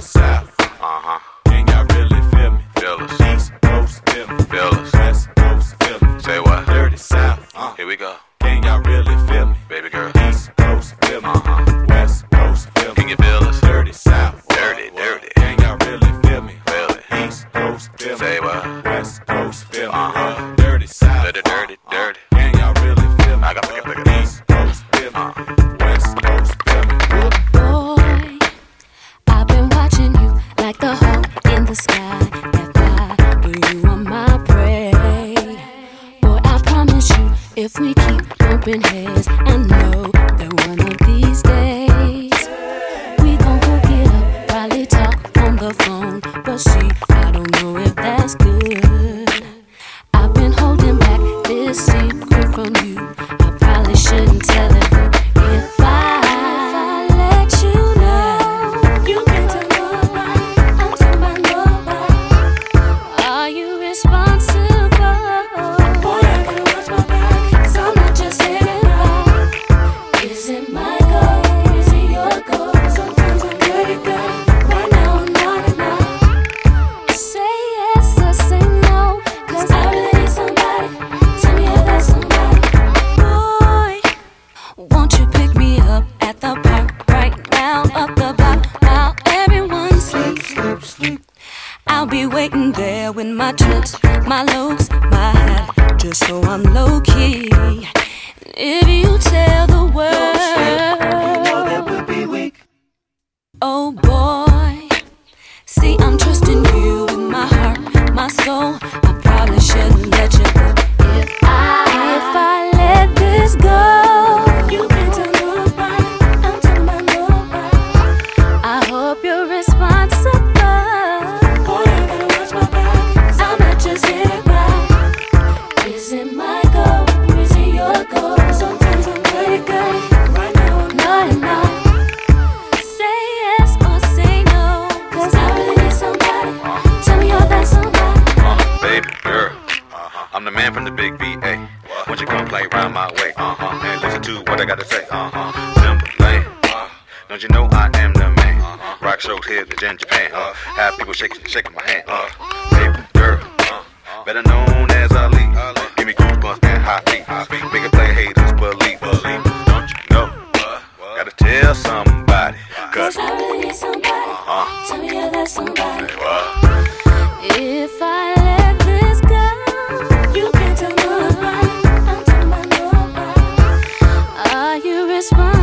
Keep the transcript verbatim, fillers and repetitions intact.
Dirty South. Uh-huh. Can y'all really feel me? Feel us. East Coast, feel me. Feel us. West Coast, feel me. Say what? Dirty South. Uh. Here we go. Can y'all really feel me? Baby girl. East Coast, feel me. Uh-huh. West Coast, feel me. Can you feel us? Dirty South. Dirty, What? dirty. Can y'all really feel me? Feel it. East Coast, feel me. Say what? West Coast, feel me. Uh-huh. Dirty South. Dirty, dirty, Uh, dirty. Can y'all really feel me? I got pick it, pick it. East Coast, feel me. Uh-huh. West Coast, feel me. Boy, I've been watching you like the hawk in the sky. That fly, but you are my prey. Boy, I promise you, if we keep bumping heads, I know that one of these days we gon' hook it up, probably talk on the phone. But see, I don't know if that's good. I've been holding back this secret from you. I probably shouldn't tell it, but if I, if I let you know, you can't tell nobody. I'm talking about nobody. Are you responsible? Boy, I gotta watch my back, 'cause I'm not just anybody. Is it my goal? Is it your goal? Sometimes I'm pretty good. Right now I'm not enough. Say yes or say no, 'cause I really need somebody. Tell me if that's somebody. Boy, won't you pick me up at the park right now, up the block while everyone sleeps? Sleep, sleep. I'll be waiting there with my tricks, my looks, my hat, just so I'm low key. If you tell the world, that would be weak. Oh boy, see I'm trusting you with my heart, my soul. I probably shouldn't let you go. If I, if I let this go, you can't tell nobody. I'm talking about nobody. I hope you're responsible. Boy, I gotta watch my back, 'cause I'm not just anybody. Is it my goal? Is it your goal? Sometimes I'm pretty good. Right now I'm not enough. Say yes or say no, 'cause I really need somebody. Tell me you're that somebody. Uh, baby girl. Uh-huh. I'm the man from the big V A. Won't you come play round my way? Uh-huh. And listen to what I gotta say. Uh-huh. Timberland. Uh, don't you know I am the man? Uh-huh. Rock shows here in Japan. Uh, have people shaking, shaking my hand. Uh, baby girl. Uh, better known as Ali. Uh, give me goosebumps and hot feet. Make it play haters believe. Believe. Don't you know? Gotta tell somebody. 'Cause I really need somebody. uh-huh. Tell me you're that somebody. Say what? If I let this go, you can't tell nobody. I'm talking about nobody. Are you responsible?